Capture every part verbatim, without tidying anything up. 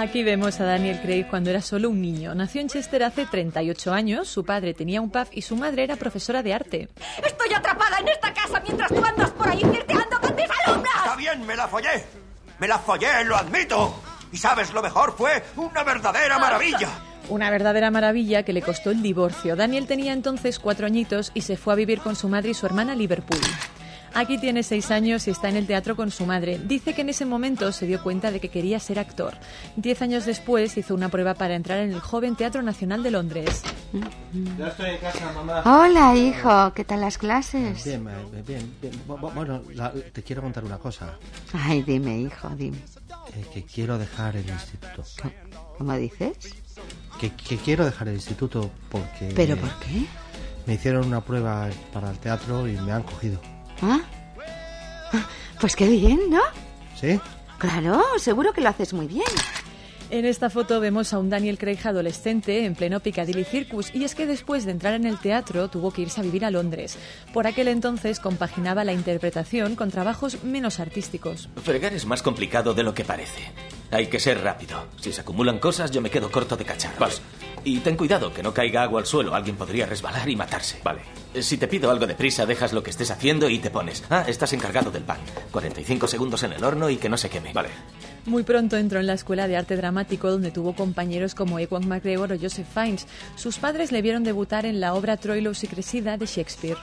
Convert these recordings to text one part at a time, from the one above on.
Aquí vemos a Daniel Craig cuando era solo un niño. Nació en Chester hace treinta y ocho años, su padre tenía un pub y su madre era profesora de arte. Estoy atrapada en esta casa mientras tú andas por ahí flirteando con mis alumnas. Está bien, me la follé. Me la follé, lo admito. Y sabes, lo mejor fue una verdadera maravilla. Una verdadera maravilla que le costó el divorcio. Daniel tenía entonces cuatro añitos y se fue a vivir con su madre y su hermana a Liverpool. Aquí tiene seis años y está en el teatro con su madre. Dice que en ese momento se dio cuenta de que quería ser actor. Diez años después hizo una prueba para entrar en el Joven Teatro Nacional de Londres. Ya estoy en casa, mamá. Hola, hijo. ¿Qué tal las clases? Bien, bien, bien. Bueno, la, te quiero contar una cosa. Ay, dime, hijo, dime. Eh, que quiero dejar el instituto. ¿Cómo dices? Que, que quiero dejar el instituto porque... ¿Pero por qué? Me hicieron una prueba para el teatro y me han cogido. ¿Ah? Pues qué bien, ¿no? ¿Sí? Claro, seguro que lo haces muy bien. En esta foto vemos a un Daniel Craig adolescente en pleno Piccadilly Circus, y es que después de entrar en el teatro tuvo que irse a vivir a Londres. Por aquel entonces compaginaba la interpretación con trabajos menos artísticos. Fregar es más complicado de lo que parece. Hay que ser rápido. Si se acumulan cosas, yo me quedo corto de cacharros. Vale. Y ten cuidado, que no caiga agua al suelo. Alguien podría resbalar y matarse. Vale. Si te pido algo deprisa, dejas lo que estés haciendo y te pones. Ah, estás encargado del pan. cuarenta y cinco segundos en el horno y que no se queme. Vale. Muy pronto entró en la Escuela de Arte Dramático, donde tuvo compañeros como Ewan McGregor o Joseph Fiennes. Sus padres le vieron debutar en la obra Troilus y Cressida de Shakespeare.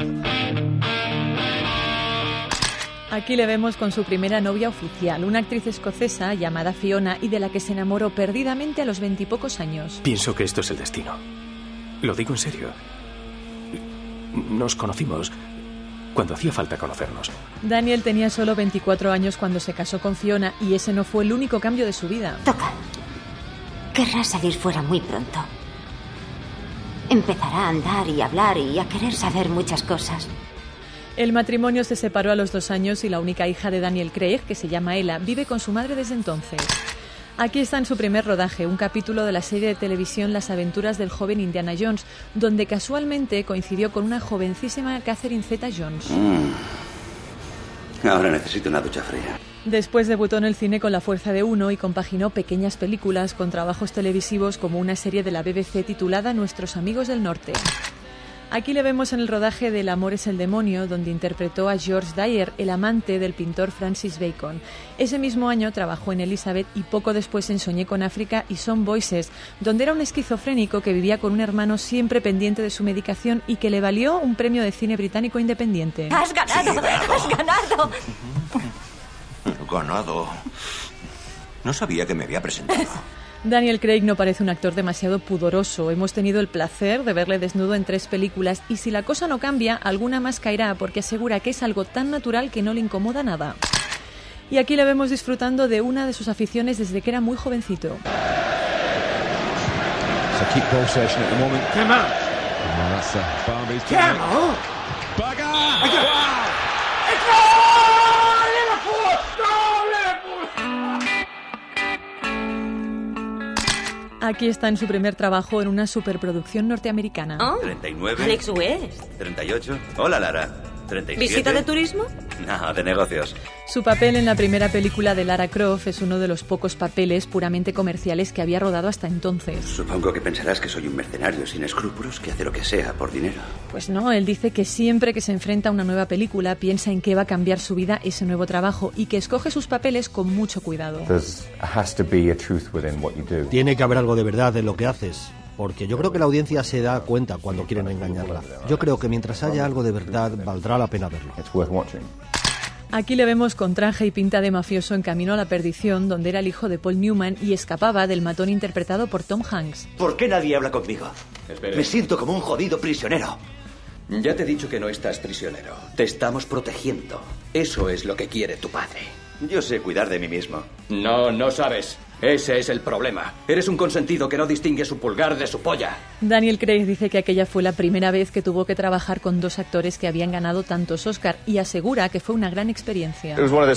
Aquí le vemos con su primera novia oficial, una actriz escocesa llamada Fiona y de la que se enamoró perdidamente a los veintipocos años. Pienso que esto es el destino. Lo digo en serio. Nos conocimos cuando hacía falta conocernos. Daniel tenía solo veinticuatro años cuando se casó con Fiona y ese no fue el único cambio de su vida. Toca. Querrá salir fuera muy pronto. Empezará a andar y hablar y a querer saber muchas cosas. El matrimonio se separó a los dos años y la única hija de Daniel Craig, que se llama Ella, vive con su madre desde entonces. Aquí está en su primer rodaje, un capítulo de la serie de televisión Las aventuras del joven Indiana Jones, donde casualmente coincidió con una jovencísima Catherine Zeta-Jones. Mm. Ahora necesito una ducha fría. Después debutó en el cine con La fuerza de uno y compaginó pequeñas películas con trabajos televisivos como una serie de la B B C titulada Nuestros amigos del norte. Aquí le vemos en el rodaje de El amor es el demonio, donde interpretó a George Dyer, el amante del pintor Francis Bacon. Ese mismo año trabajó en Elizabeth y poco después en Soñé con África y Some Voices, donde era un esquizofrénico que vivía con un hermano siempre pendiente de su medicación y que le valió un premio de cine británico independiente. ¡Has ganado! Sí, ¡has ganado! Ganado. No sabía que me había presentado. Daniel Craig no parece un actor demasiado pudoroso. Hemos tenido el placer de verle desnudo en tres películas y si la cosa no cambia, alguna más caerá porque asegura que es algo tan natural que no le incomoda nada. Y aquí le vemos disfrutando de una de sus aficiones desde que era muy jovencito. Aquí está en su primer trabajo en una superproducción norteamericana. Oh, treinta y nueve. Alex West. treinta y ocho. Hola, Lara. treinta y siete. ¿Visita de turismo? No, de negocios. Su papel en la primera película de Lara Croft es uno de los pocos papeles puramente comerciales que había rodado hasta entonces. Supongo que pensarás que soy un mercenario sin escrúpulos que hace lo que sea por dinero. Pues no, él dice que siempre que se enfrenta a una nueva película piensa en qué va a cambiar su vida ese nuevo trabajo y que escoge sus papeles con mucho cuidado. Tiene que haber algo de verdad en lo que haces. Porque yo creo que la audiencia se da cuenta cuando quieren engañarla. Yo creo que mientras haya algo de verdad, valdrá la pena verlo. Aquí le vemos con traje y pinta de mafioso en Camino a la perdición, donde era el hijo de Paul Newman y escapaba del matón interpretado por Tom Hanks. ¿Por qué nadie habla conmigo? Espere. Me siento como un jodido prisionero. Ya te he dicho que no estás prisionero. Te estamos protegiendo. Eso es lo que quiere tu padre. Yo sé cuidar de mí mismo. No, no sabes. Ese es el problema. Eres un consentido que no distingue su pulgar de su polla. Daniel Craig dice que aquella fue la primera vez que tuvo que trabajar con dos actores que habían ganado tantos Oscar y asegura que fue una gran experiencia.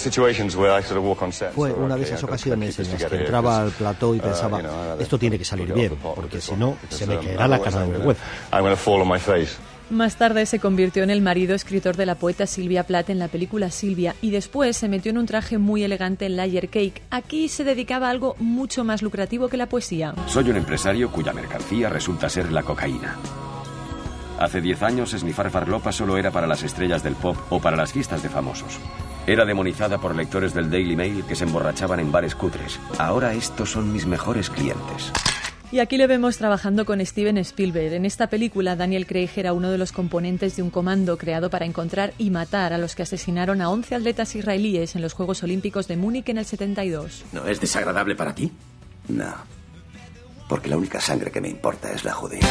Fue una de esas ocasiones en las que entraba al plató y pensaba, esto tiene que salir bien, porque si no, se me caerá la cara de vergüenza. Más tarde se convirtió en el marido escritor de la poeta Sylvia Plath en la película Sylvia y después se metió en un traje muy elegante en Layer Cake. Aquí se dedicaba a algo mucho más lucrativo que la poesía. Soy un empresario cuya mercancía resulta ser la cocaína. Hace diez años, esnifar farlopa solo era para las estrellas del pop o para las fiestas de famosos. Era demonizada por lectores del Daily Mail que se emborrachaban en bares cutres. Ahora estos son mis mejores clientes. Y aquí le vemos trabajando con Steven Spielberg. En esta película, Daniel Craig era uno de los componentes de un comando creado para encontrar y matar a los que asesinaron a once atletas israelíes en los Juegos Olímpicos de Múnich en el setenta y dos. ¿No es desagradable para ti? No, porque la única sangre que me importa es la judía.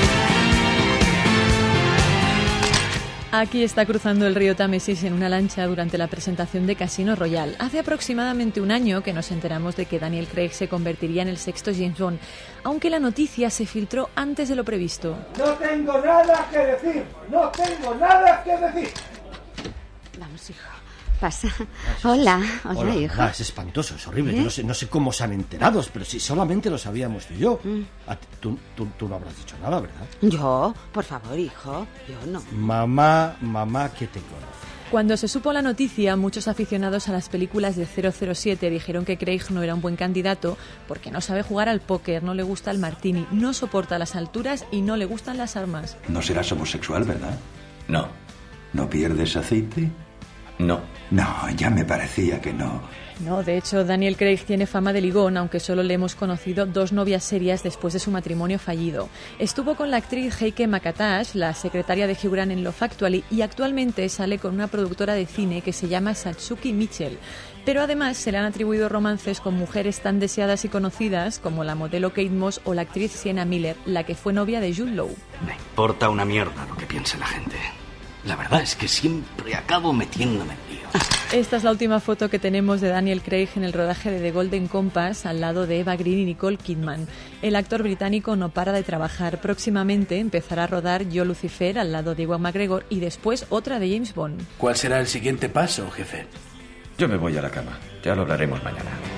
Aquí está cruzando el río Támesis en una lancha durante la presentación de Casino Royale. Hace aproximadamente un año que nos enteramos de que Daniel Craig se convertiría en el sexto James Bond, aunque la noticia se filtró antes de lo previsto. No tengo nada que decir, no tengo nada que decir. Vamos, hijo. Pasa. Hola, hola, hola hijo. Ah, es espantoso, es horrible. ¿Eh? Yo no sé, no sé cómo se han enterado, pero si solamente lo sabíamos tú y yo. Mm. A ti- tú, tú, tú no habrás dicho nada, ¿verdad? Yo, por favor, hijo, yo no. Mamá, mamá, que te conoce. Cuando se supo la noticia, muchos aficionados a las películas de cero cero siete dijeron que Craig no era un buen candidato porque no sabe jugar al póker, no le gusta el martini, no soporta las alturas y no le gustan las armas. No serás homosexual, ¿verdad? No. ¿No pierdes aceite? No. No, ya me parecía que no. No, de hecho, Daniel Craig tiene fama de ligón, aunque solo le hemos conocido dos novias serias después de su matrimonio fallido. Estuvo con la actriz Heike Makatash, la secretaria de Hugh Grant en Love Actually, y actualmente sale con una productora de cine que se llama Satsuki Mitchell. Pero además se le han atribuido romances con mujeres tan deseadas y conocidas como la modelo Kate Moss o la actriz Sienna Miller, la que fue novia de Jude Law. Me importa una mierda lo que piense la gente. La verdad es que siempre acabo metiéndome en líos. Esta es la última foto que tenemos de Daniel Craig en el rodaje de The Golden Compass al lado de Eva Green y Nicole Kidman. El actor británico no para de trabajar. Próximamente empezará a rodar Yo Lucifer al lado de Ewan McGregor y después otra de James Bond. ¿Cuál será el siguiente paso, jefe? Yo me voy a la cama. Ya lo hablaremos mañana.